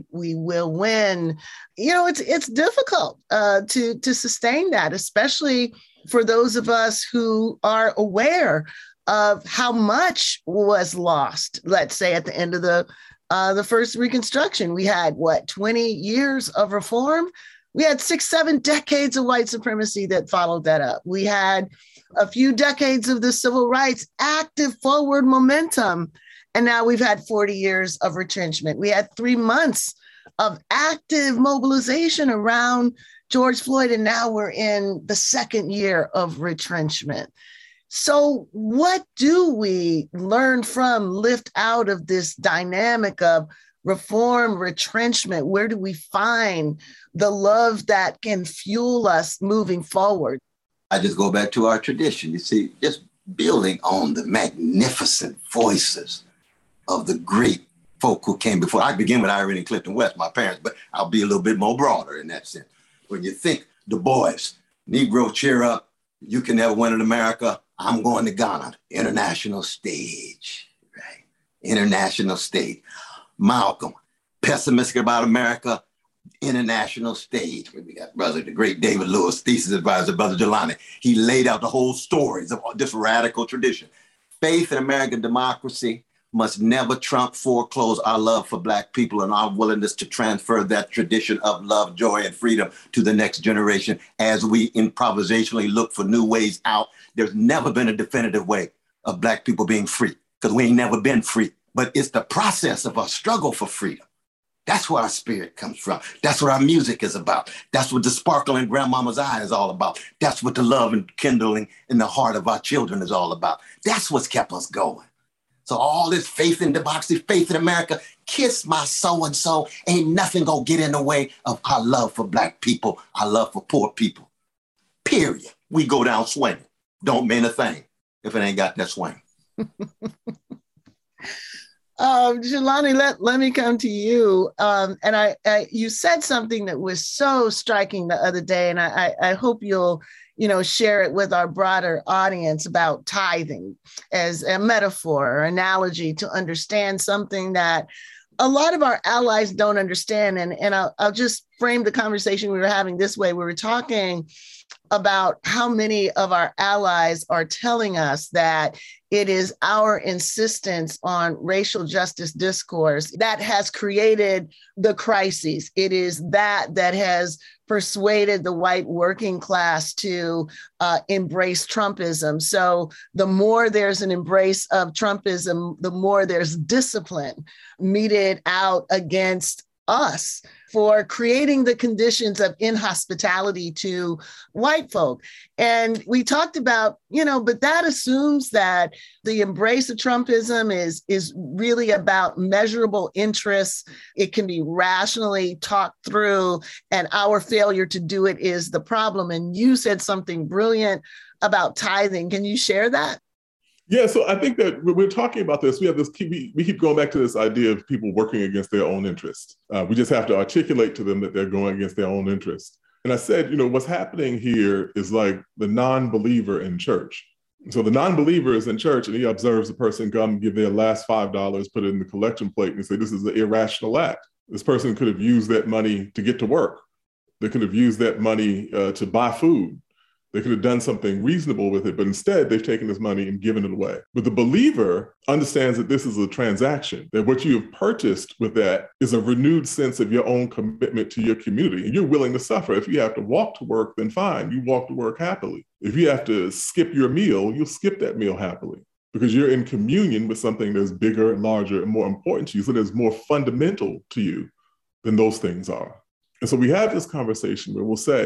win. You know, it's difficult to sustain that, especially for those of us who are aware of how much was lost, let's say at the end of the first Reconstruction. We had, 20 years of reform? We had 6-7 decades of white supremacy that followed that up. We had a few decades of the civil rights, active forward momentum. And now we've had 40 years of retrenchment. We had 3 months of active mobilization around George Floyd, and now we're in the second year of retrenchment. So what do we learn from, lift out of this dynamic of reform, retrenchment? Where do we find the love that can fuel us moving forward? I just go back to our tradition. You see, just building on the magnificent voices of the great folk who came before. I begin with Irene and Clifton West, my parents, but I'll be a little bit more broader in that sense. When you think Du Bois, Negro cheer up, you can never win in America, I'm going to Ghana, international stage, right? International stage. Malcolm, pessimistic about America, international stage. We got the great David Lewis, thesis advisor, Brother Jelani. He laid out the whole stories of this radical tradition. Faith in American democracy must never trump, foreclose our love for Black people and our willingness to transfer that tradition of love, joy, and freedom to the next generation as we improvisationally look for new ways out. There's never been a definitive way of Black people being free, because we ain't never been free. But it's the process of our struggle for freedom. That's where our spirit comes from. That's what our music is about. That's what the sparkle in grandmama's eye is all about. That's what the love and kindling in the heart of our children is all about. That's what's kept us going. So all this faith in democracy, faith in America, kiss my so-and-so, ain't nothing gonna get in the way of our love for Black people, our love for poor people. Period. We go down swinging. Don't mean a thing if it ain't got that swing. Jelani, let me come to you. And I you said something that was so striking the other day, and I hope you'll share it with our broader audience about tithing as a metaphor or analogy to understand something that a lot of our allies don't understand. And I'll just frame the conversation we were having this way. We were talking about how many of our allies are telling us that it is our insistence on racial justice discourse that has created the crises. It is that has persuaded the white working class to embrace Trumpism. So the more there's an embrace of Trumpism, the more there's discipline meted out against us for creating the conditions of inhospitality to white folk. And we talked about, but that assumes that the embrace of Trumpism is really about measurable interests. It can be rationally talked through, and our failure to do it is the problem. And you said something brilliant about tithing. Can you share that? Yeah, so I think that when we're talking about this, we keep going back to this idea of people working against their own interests. We just have to articulate to them that they're going against their own interests. And I said, what's happening here is like the non-believer in church. So the non-believer is in church and he observes a person come give their last $5, put it in the collection plate and say, this is an irrational act. This person could have used that money to get to work. They could have used that money to buy food. They could have done something reasonable with it, but instead they've taken this money and given it away. But the believer understands that this is a transaction, that what you have purchased with that is a renewed sense of your own commitment to your community. And you're willing to suffer. If you have to walk to work, then fine, you walk to work happily. If you have to skip your meal, you'll skip that meal happily because you're in communion with something that's bigger and larger and more important to you, so that's more fundamental to you than those things are. And so we have this conversation where we'll say,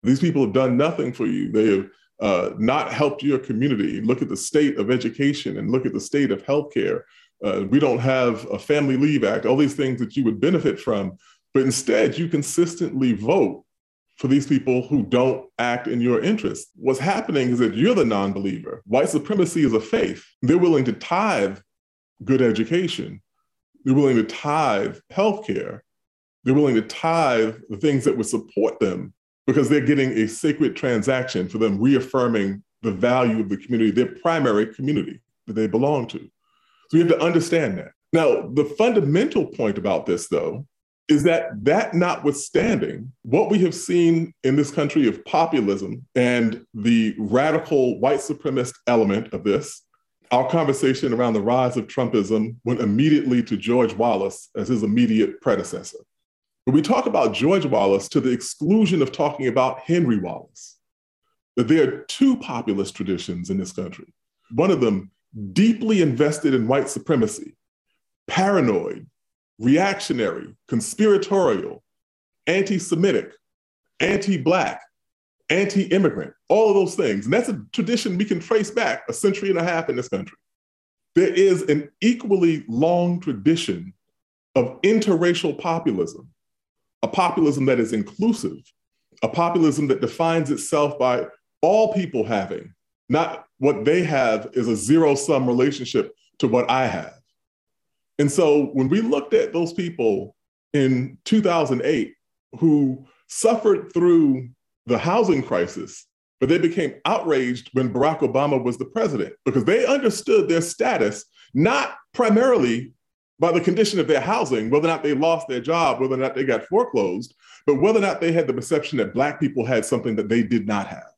These people have done nothing for you. They have not helped your community. Look at the state of education and look at the state of healthcare. We don't have a Family Leave Act, all these things that you would benefit from. But instead, you consistently vote for these people who don't act in your interest. What's happening is that you're the non-believer. White supremacy is a faith. They're willing to tithe good education. They're willing to tithe healthcare. They're willing to tithe the things that would support them because they're getting a sacred transaction for them reaffirming the value of the community, their primary community that they belong to. So you have to understand that. Now, the fundamental point about this, though, is that notwithstanding, what we have seen in this country of populism and the radical white supremacist element of this, our conversation around the rise of Trumpism went immediately to George Wallace as his immediate predecessor. But we talk about George Wallace to the exclusion of talking about Henry Wallace. That there are two populist traditions in this country. One of them deeply invested in white supremacy, paranoid, reactionary, conspiratorial, anti-Semitic, anti-Black, anti-immigrant, all of those things. And that's a tradition we can trace back a century and a half in this country. There is an equally long tradition of interracial populism, a populism that is inclusive, a populism that defines itself by all people having, not what they have is a zero-sum relationship to what I have. And so when we looked at those people in 2008 who suffered through the housing crisis, but they became outraged when Barack Obama was the president because they understood their status, not primarily by the condition of their housing, whether or not they lost their job, whether or not they got foreclosed, but whether or not they had the perception that Black people had something that they did not have.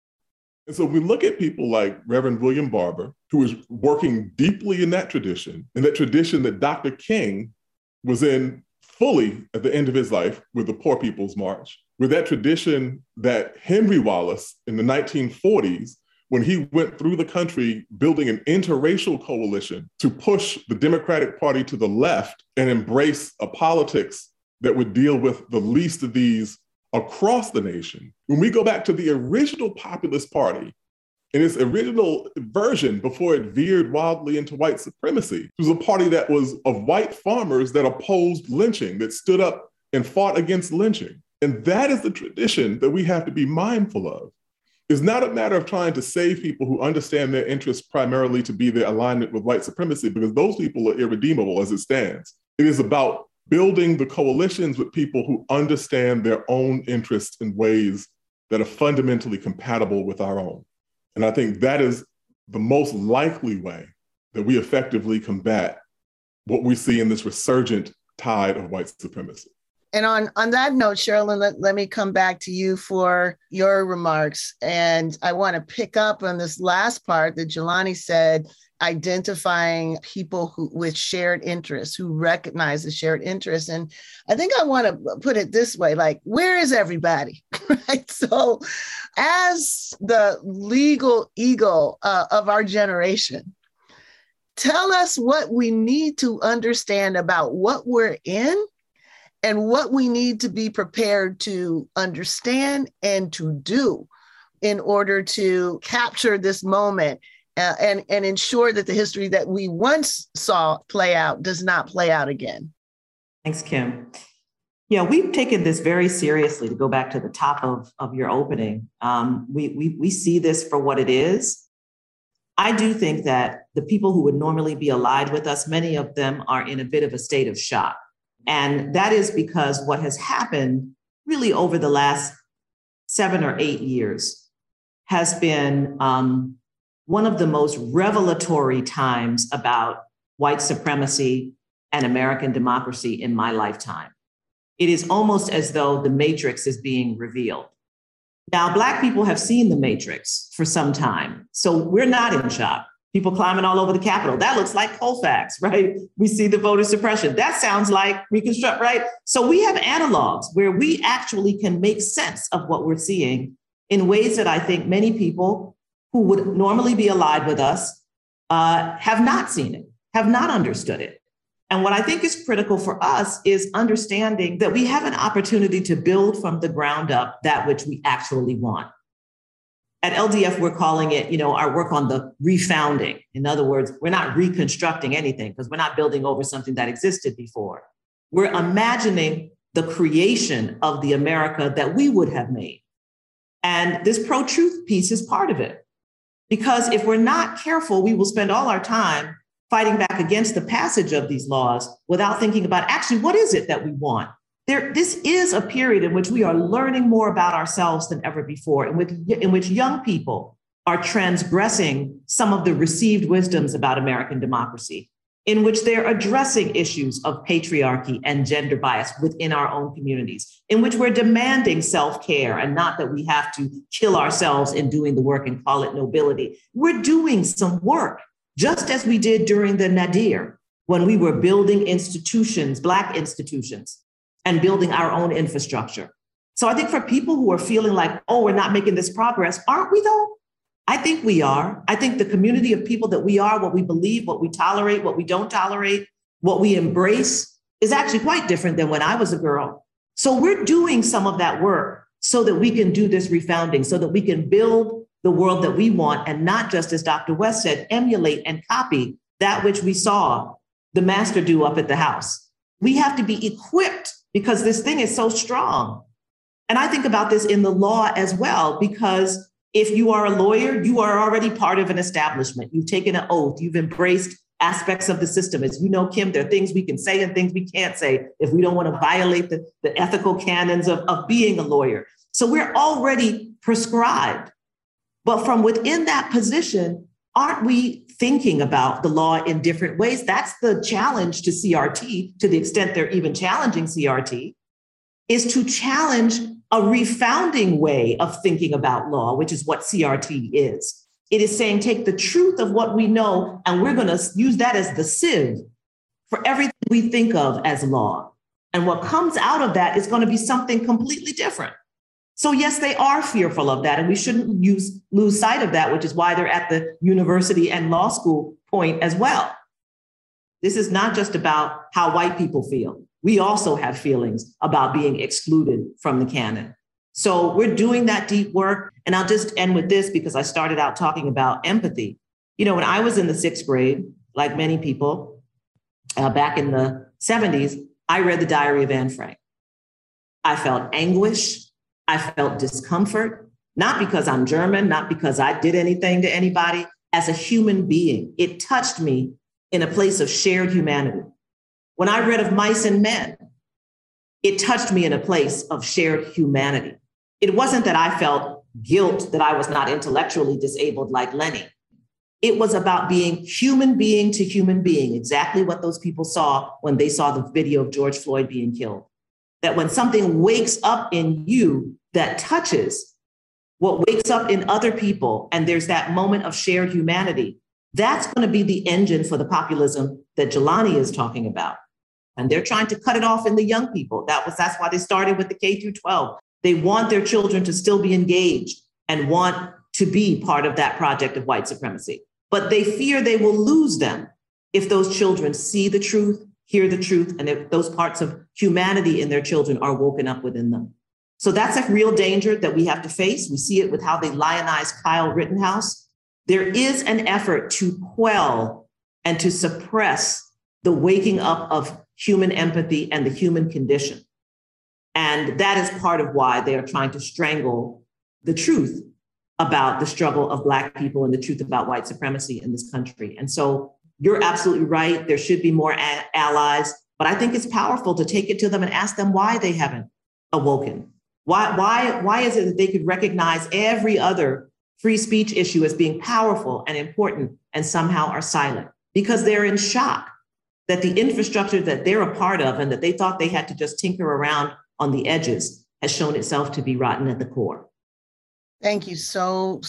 And so we look at people like Reverend William Barber, who is working deeply in that tradition that Dr. King was in fully at the end of his life with the Poor People's March, with that tradition that Henry Wallace in the 1940s, when he went through the country building an interracial coalition to push the Democratic Party to the left and embrace a politics that would deal with the least of these across the nation. When we go back to the original Populist Party, in its original version before it veered wildly into white supremacy, it was a party that was of white farmers that opposed lynching, that stood up and fought against lynching. And that is the tradition that we have to be mindful of. It's not a matter of trying to save people who understand their interests primarily to be their alignment with white supremacy, because those people are irredeemable as it stands. It is about building the coalitions with people who understand their own interests in ways that are fundamentally compatible with our own. And I think that is the most likely way that we effectively combat what we see in this resurgent tide of white supremacy. And on that note, Sherilyn, let me come back to you for your remarks. And I want to pick up on this last part that Jelani said, identifying people with shared interests, who recognize the shared interests. And I think I want to put it this way, like, where is everybody? Right? So as the legal ego of our generation, tell us what we need to understand about what we're in and what we need to be prepared to understand and to do in order to capture this moment and ensure that the history that we once saw play out does not play out again. Thanks, Kim. Yeah, we've taken this very seriously, to go back to the top of your opening. We see this for what it is. I do think that the people who would normally be allied with us, many of them are in a bit of a state of shock. And that is because what has happened really over the last 7 or 8 years has been one of the most revelatory times about white supremacy and American democracy in my lifetime. It is almost as though the matrix is being revealed. Now, Black people have seen the matrix for some time, so we're not in shock. People climbing all over the Capitol. That looks like Colfax, right? We see the voter suppression. That sounds like Reconstruct, right? So we have analogs where we actually can make sense of what we're seeing in ways that I think many people who would normally be allied with us have not seen it, have not understood it. And what I think is critical for us is understanding that we have an opportunity to build from the ground up that which we actually want. At LDF, we're calling it, our work on the refounding. In other words, we're not reconstructing anything because we're not building over something that existed before. We're imagining the creation of the America that we would have made. And this pro-truth piece is part of it. Because if we're not careful, we will spend all our time fighting back against the passage of these laws without thinking about actually what is it that we want. This is a period in which we are learning more about ourselves than ever before, in which young people are transgressing some of the received wisdoms about American democracy, in which they're addressing issues of patriarchy and gender bias within our own communities, in which we're demanding self-care and not that we have to kill ourselves in doing the work and call it nobility. We're doing some work, just as we did during the Nadir, when we were building institutions, Black institutions, and building our own infrastructure. So I think for people who are feeling like, oh, we're not making this progress, aren't we though? I think we are. I think the community of people that we are, what we believe, what we tolerate, what we don't tolerate, what we embrace is actually quite different than when I was a girl. So we're doing some of that work so that we can do this refounding, so that we can build the world that we want and not just, as Dr. West said, emulate and copy that which we saw the master do up at the house. We have to be equipped because this thing is so strong. And I think about this in the law as well, because if you are a lawyer, you are already part of an establishment. You've taken an oath. You've embraced aspects of the system. As you know, Kim, there are things we can say and things we can't say if we don't want to violate the ethical canons of being a lawyer. So we're already prescribed. But from within that position, aren't we thinking about the law in different ways? That's the challenge to CRT, to the extent they're even challenging CRT, is to challenge a refounding way of thinking about law, which is what CRT is. It is saying, take the truth of what we know, and we're going to use that as the sieve for everything we think of as law. And what comes out of that is going to be something completely different. So yes, they are fearful of that, and we shouldn't lose sight of that, which is why they're at the university and law school point as well. This is not just about how white people feel. We also have feelings about being excluded from the canon. So we're doing that deep work. And I'll just end with this because I started out talking about empathy. When I was in the 6th grade, like many people back in the 70s, I read the Diary of Anne Frank. I felt anguish. I felt discomfort, not because I'm German, not because I did anything to anybody. As a human being, it touched me in a place of shared humanity. When I read of Mice and Men, it touched me in a place of shared humanity. It wasn't that I felt guilt that I was not intellectually disabled like Lenny. It was about being human being to human being, exactly what those people saw when they saw the video of George Floyd being killed. That when something wakes up in you that touches what wakes up in other people, and there's that moment of shared humanity, that's going to be the engine for the populism that Jelani is talking about. And they're trying to cut it off in the young people. That's why they started with the K through 12. They want their children to still be engaged and want to be part of that project of white supremacy. But they fear they will lose them if those children see the truth, hear the truth, and if those parts of humanity in their children are woken up within them. So that's a real danger that we have to face. We see it with how they lionize Kyle Rittenhouse. There is an effort to quell and to suppress the waking up of human empathy and the human condition. And that is part of why they are trying to strangle the truth about the struggle of Black people and the truth about white supremacy in this country. And so you're absolutely right. There should be more allies, but I think it's powerful to take it to them and ask them why they haven't awoken. Why is it that they could recognize every other free speech issue as being powerful and important and somehow are silent? Because they're in shock that the infrastructure that they're a part of and that they thought they had to just tinker around on the edges has shown itself to be rotten at the core. Thank you so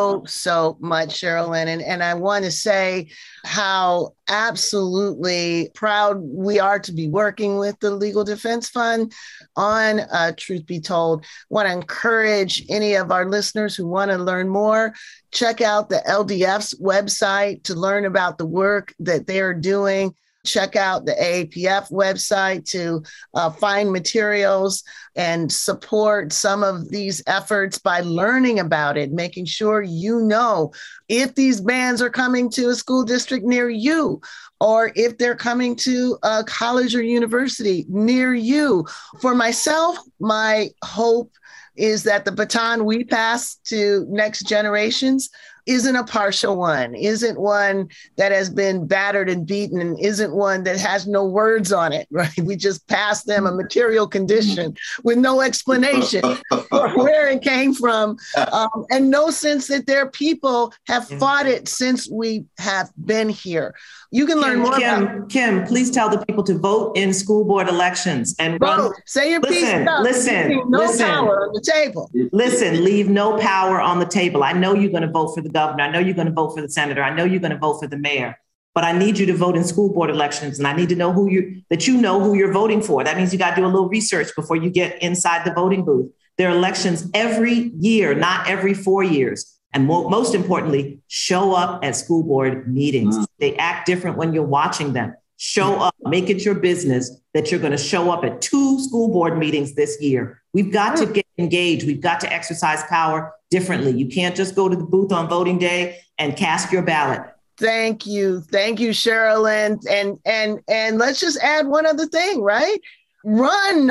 much, Sherilyn. And I want to say how absolutely proud we are to be working with the Legal Defense Fund on Truth Be Told. I want to encourage any of our listeners who want to learn more, check out the LDF's website to learn about the work that they're doing. check out the AAPF website to find materials and support some of these efforts by learning about it, making sure you know if these bands are coming to a school district near you, or if they're coming to a college or university near you. For myself, my hope is that the baton we pass to next generations isn't a partial one, isn't one that has been battered and beaten, and isn't one that has no words on it, right? We just pass them a material condition with no explanation for where it came from, and no sense that their people have fought it since we have been here. You can learn more about Kim, please tell the people to vote in school board elections and vote. Say your piece. Listen. Power on the table. Listen, leave no power on the table. I know you're going to vote for the governor. I know you're going to vote for the senator. I know you're going to vote for the mayor. But I need you to vote in school board elections, and I need to know who you're voting for. That means you got to do a little research before you get inside the voting booth. There are elections every year, not every 4 years. And most importantly, show up at school board meetings. They act different when you're watching them. Show up, make it your business that you're going to show up at 2 school board meetings this year. We've got to get engaged. We've got to exercise power differently. You can't just go to the booth on voting day and cast your ballot. Thank you, Sherilyn. And let's just add one other thing, right? Run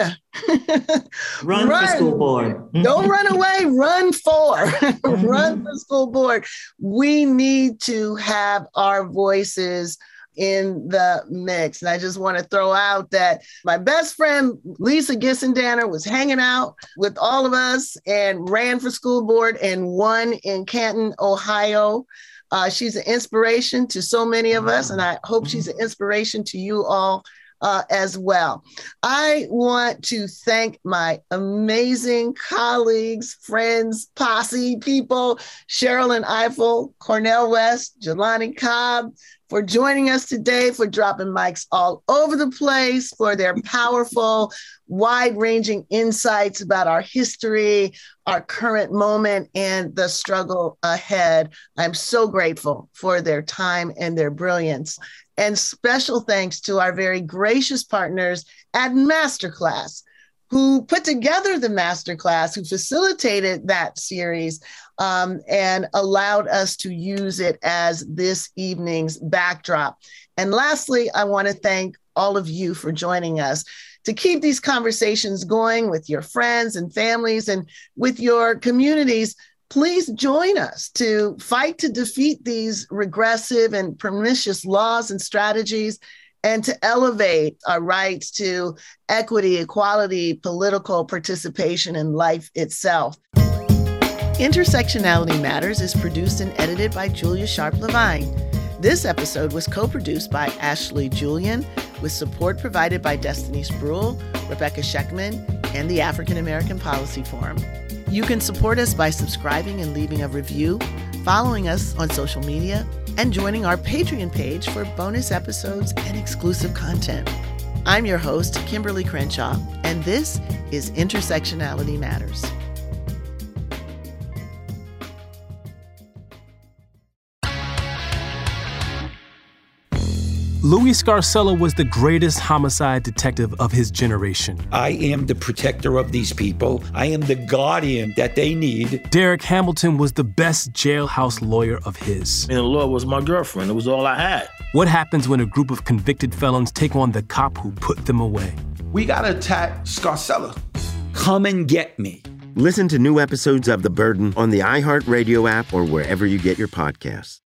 for school board. Don't run away, run for. Run for school board. We need to have our voices in the mix. And I just want to throw out that my best friend, Lisa Gissendanner, was hanging out with all of us and ran for school board and won in Canton, Ohio. She's an inspiration to so many of us, and I hope she's an inspiration to you all as well. I want to thank my amazing colleagues, friends, posse people, Sherilyn Ifill, Cornel West, Jelani Cobb, for joining us today, for dropping mics all over the place, for their powerful, wide-ranging insights about our history, our current moment, and the struggle ahead. I'm so grateful for their time and their brilliance. And special thanks to our very gracious partners at Masterclass, who put together the Masterclass, who facilitated that series, and allowed us to use it as this evening's backdrop. And lastly, I want to thank all of you for joining us to keep these conversations going with your friends and families and with your communities. Please join us to fight to defeat these regressive and pernicious laws and strategies, and to elevate our rights to equity, equality, political participation in life itself. Intersectionality Matters is produced and edited by Julia Sharp Levine. This episode was co-produced by Ashley Julian, with support provided by Destiny Spruill, Rebecca Scheckman, and the African American Policy Forum. You can support us by subscribing and leaving a review, following us on social media, and joining our Patreon page for bonus episodes and exclusive content. I'm your host, Kimberly Crenshaw, and this is Intersectionality Matters. Louis Scarcella was the greatest homicide detective of his generation. I am the protector of these people. I am the guardian that they need. Derek Hamilton was the best jailhouse lawyer of his. And the law was my girlfriend. It was all I had. What happens when a group of convicted felons take on the cop who put them away? We gotta attack Scarcella. Come and get me. Listen to new episodes of The Burden on the iHeartRadio app or wherever you get your podcasts.